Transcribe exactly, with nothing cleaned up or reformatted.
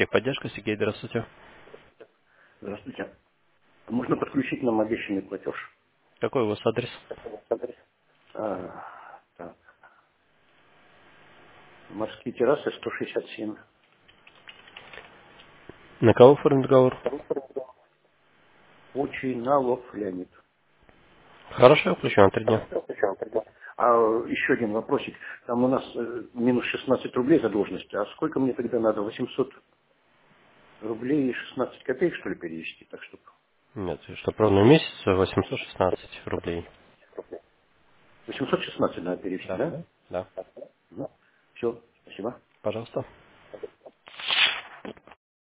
Техподдержка, Сергей, здравствуйте. Здравствуйте. Можно подключить нам обещанный платеж? Какой у вас адрес? А, так. Морские террасы сто шестьдесят семь. На кого оформить договор? Учиналов Леонид. Хорошо, я включу на три дня. А еще один вопросик. Там у нас э, минус шестнадцать рублей задолженность. А сколько мне тогда надо? восемьсот рублей и шестнадцать копеек, что ли, перевести? Так что Нет, что ровно месяц восемьсот шестнадцать рублей. восемьсот шестнадцать надо перевести, Да, да? да. Все, спасибо. Пожалуйста.